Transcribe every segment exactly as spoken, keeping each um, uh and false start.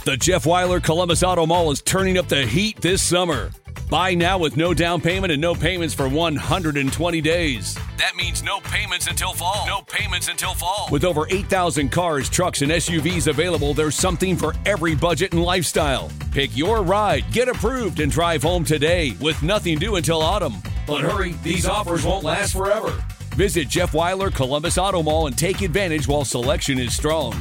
The Jeff Weiler Columbus Auto Mall is turning up the heat this summer. Buy now with no down payment and no payments for one hundred twenty days. That means no payments until fall. No payments until fall. With over eight thousand cars, trucks, and S U Vs available, there's something for every budget and lifestyle. Pick your ride, get approved, and drive home today with nothing due until autumn. But hurry, these offers won't last forever. Visit Jeff Weiler Columbus Auto Mall and take advantage while selection is strong.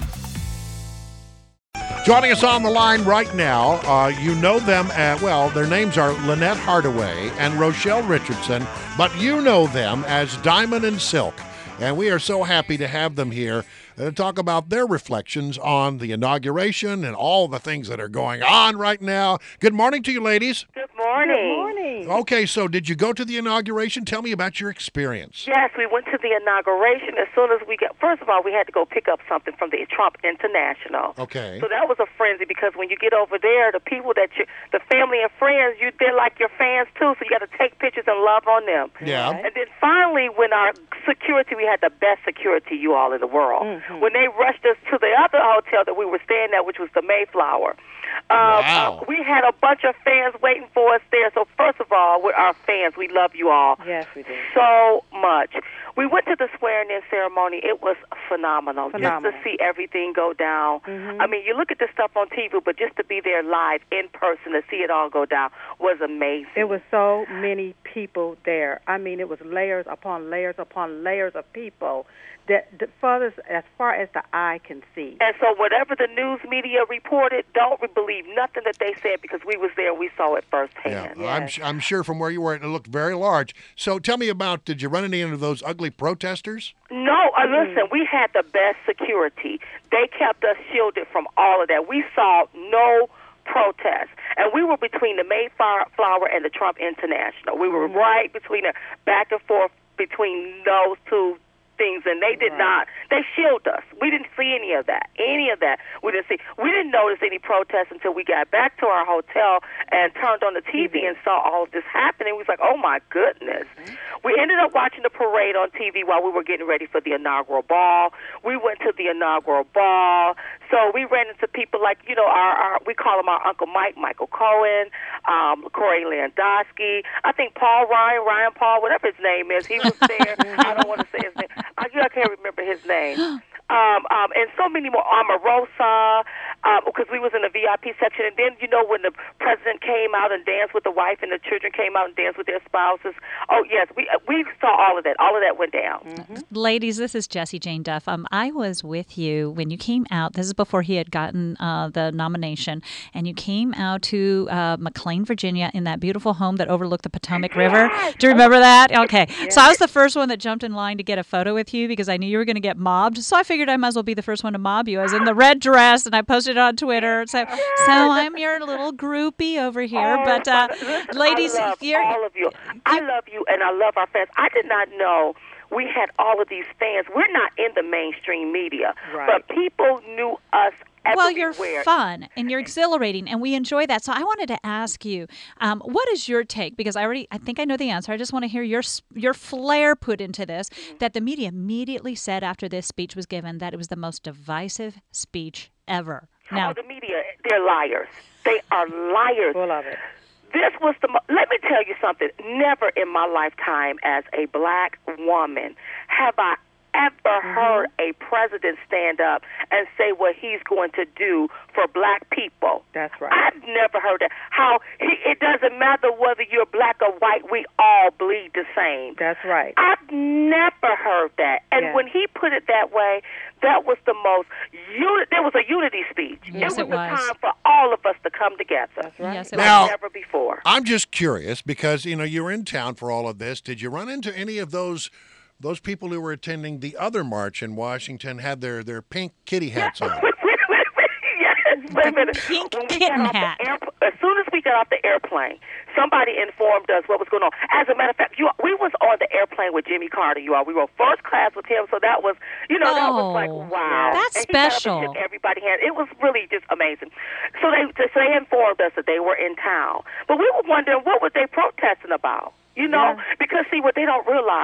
Joining us on the line right now, uh, you know them, at, well, their names are Lynette Hardaway and Rochelle Richardson, but you know them as Diamond and Silk. And we are so happy to have them here to talk about their reflections on the inauguration and all the things that are going on right now. Good morning to you, ladies. Good morning. Good morning. Okay, so did you go to the inauguration? Tell me about your experience. Yes, we went to the inauguration. As soon as we got, first of all, we had to go pick up something from the Trump International. Okay. So that was a frenzy because when you get over there, the people that you, the family and friends, you they're like your fans too. So you got to take pictures and love on them. Yeah. And then finally, when our security, we had the best security, you all, in the world. Mm-hmm. When they rushed us to the other hotel that we were staying at, which was the Mayflower. Um, wow. uh, we had a bunch of fans waiting for us there. So first of all, we're our fans. We love you all. Yes, we do. So much. We went to the swearing-in ceremony. It was phenomenal. Phenomenal. Just to see everything go down. Mm-hmm. I mean, you look at this stuff on T V, but just to be there live, in person, to see it all go down was amazing. It was so many people there. I mean, it was layers upon layers upon layers of people that the furthest as far as the eye can see. And so whatever the news media reported, don't believe nothing that they said because we was there and we saw it firsthand. Yeah, I'm, I'm sure from where you were, it looked very large. So tell me about, did you run into any of those ugly protesters? No, uh, listen, we had the best security. They kept us shielded from all of that. We saw no protests. And we were between the Mayflower and the Trump International. We were right between the back and forth between those two things, and they did right. not. They shielded us. We didn't see any of that. Any of that. We didn't see. We didn't notice any protests until we got back to our hotel and turned on the T V mm-hmm. and saw all of this happening. We was like, oh my goodness. Mm-hmm. We ended up watching the parade on T V while we were getting ready for the inaugural ball. We went to the inaugural ball. So we ran into people like, you know, our, our we call him our Uncle Mike, Michael Cohen, um, Corey Landowski. I think Paul Ryan, Ryan Paul, whatever his name is, he was there. I don't want to say his name. I, I can't remember his name. Um, um, and so many more. Omarosa, um, because we was in the V I P section. And then, you know, when the president came out and danced with the wife and the children came out and danced with their spouses. Oh, yes, we we saw all of that. All of that went down. Mm-hmm. Ladies, this is Jessie Jane Duff. Um, I was with you when you came out. This is before he had gotten uh, the nomination. And you came out to uh, McLean, Virginia, in that beautiful home that overlooked the Potomac River. Do you remember that? Okay. Yes. So I was the first one that jumped in line to get a photo with you because I knew you were going to get mobbed. So I figured I might as well be the first one to mob you. I was in the red dress, and I posted it on Twitter. So, so I'm your little groupie over here. Oh, but, uh, listen, ladies, I love you're, all of you. I love you, and I love our fans. I did not know we had all of these fans. We're not in the mainstream media, right. but people knew us. Well, you're everywhere. fun and you're exhilarating, and we enjoy that. So I wanted to ask you, um, what is your take? Because I already, I think I know the answer. I just want to hear your your flair put into this. Mm-hmm. That the media immediately said after this speech was given that it was the most divisive speech ever. Now, oh, the media, they're liars. They are liars. Full of it. This was the. Mo- Let me tell you something. Never in my lifetime, as a black woman, have I ever mm-hmm. heard a president stand up and say what he's going to do for black people. That's right. I've never heard that. How he, it doesn't matter whether you're black or white, we all bleed the same. That's right. I've never heard that. And yeah. when he put it that way, that was the most, uni- there was a unity speech. Yes, it was it a was. time for all of us to come together. That's right. Yes, it Now, was. Never before. I'm just curious because, you know, you were in town for all of this. Did you run into any of those those people who were attending the other march in Washington had their, their pink kitty hats on? Yes, wait a minute. Pink When we kitten got off hat. the airp- as soon as we got off the airplane, somebody informed us what was going on. As a matter of fact, you, we was on the airplane with Jimmy Carter, you all. We were first class with him, so that was, you know, that was like, Oh, wow. that's and he got up and special. shook everybody hand. It was really just amazing. So they, so they informed us that they were in town. But we were wondering, what were they protesting about? You know, Yeah. because, see, what they don't realize,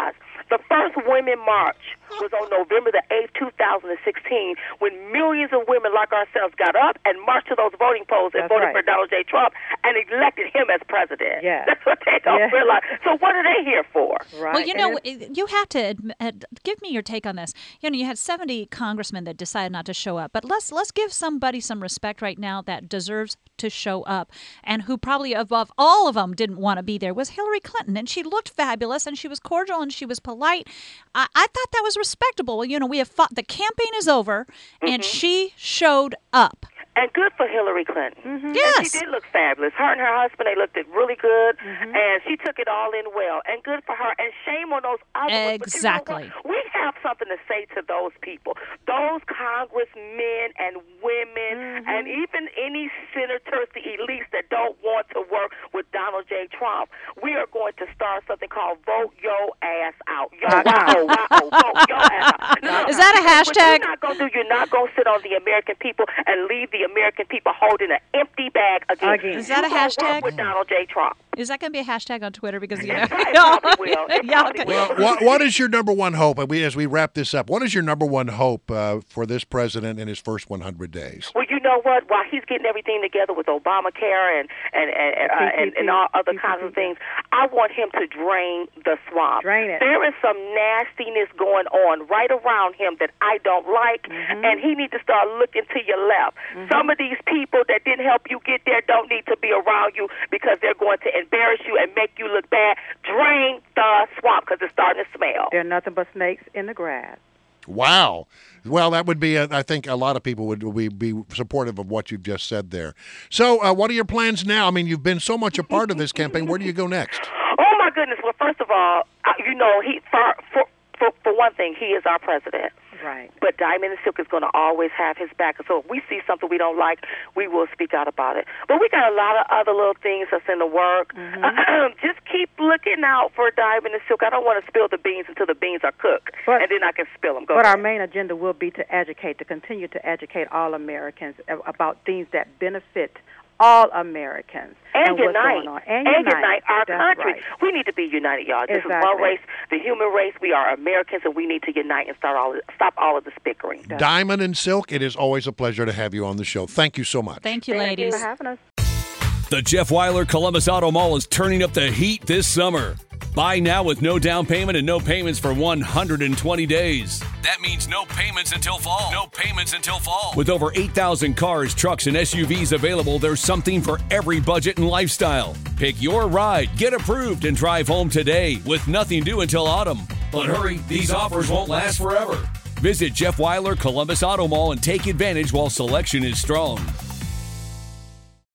The first Women March was on November the eighth, two thousand sixteen, when millions of women like ourselves got up and marched to those voting polls and That's voted right. for Donald J. Trump and elected him as president. Yeah. That's what they don't Yeah. realize. So what are they here for? Right. Well, you And know, it's- you have to admit, give me your take on this. You know, you had seventy congressmen that decided not to show up, but let's let's give somebody some respect right now that deserves to show up, and who probably above all of them didn't want to be there was Hillary Clinton, and she looked fabulous, and she was cordial, and she was polite. I, I thought that was respectable. You know, we have fought. The campaign is over, Mm-hmm. and she showed up. And good for Hillary Clinton. Mm-hmm. Yes. And she did look fabulous. Her and her husband, they looked it really good, Mm-hmm. and she took it all in well. And good for her. And shame on those other ones. But you know Exactly. what? We have something to say to those people, those congressmen and women, Mm-hmm. and even any senators, the elites that don't want to work with Donald J. Trump. We are going to start something called Vote Your Ass Out. Yo, wow, wow, vote your ass out. No, no, Is that a because what hashtag? You're not going to do. You're not going to sit on the American people and leave the American people holding an empty bag again. Again. Is that You a gonna work hashtag? with Donald J. Trump? Is that going to be a hashtag on Twitter? Because you know, It probably will. It yeah, probably okay. will. Well, what, what is your number one hope? And we, as we wrap this up, what is your number one hope uh, for this president in his first one hundred days? Well, you know what? While he's getting everything together with Obamacare and and and, uh, and, and all other kinds of things, I want him to drain the swamp. Drain it. There is some nastiness going on right around him that I don't like, Mm-hmm. and he needs to start looking to your left. Some of these people that didn't help you get there don't need to be around you because they're going to embarrass you and make you look bad. Drain the swamp because it's starting to smell. There are nothing but snakes in the grass. Wow. Well, that would be, a, I think a lot of people would be, be supportive of what you've just said there. So uh, what are your plans now? I mean, you've been so much a part of this campaign. Where do you go next? Oh my goodness! Well, first of all, uh, you know, he for for for, for one thing, he is our president. Right. But Diamond and Silk is going to always have his back. So if we see something we don't like, we will speak out about it. But we got a lot of other little things that's in the work. Mm-hmm. Just keep looking out for Diamond and Silk. I don't want to spill the beans until the beans are cooked, But- and then I can spill them. Go But our ahead. main agenda will be to educate, to continue to educate all Americans a- about things that benefit all Americans and, what's unite. going on. And, and unite our That's country. right. We need to be united, y'all. This is one Exactly. race, the human race. We are Americans, and we need to unite and start all stop all of the bickering. Diamond and Silk, it is always a pleasure to have you on the show. Thank you so much. Thank you, Thank you ladies. For having us. The Jeff Weiler Columbus Auto Mall is turning up the heat this summer. Buy now with no down payment and no payments for one hundred twenty days. That means no payments until fall. No payments until fall. With over eight thousand cars, trucks, and S U Vs available, there's something for every budget and lifestyle. Pick your ride, get approved, and drive home today with nothing due until autumn. But hurry, these offers won't last forever. Visit Jeff Weiler Columbus Auto Mall and take advantage while selection is strong.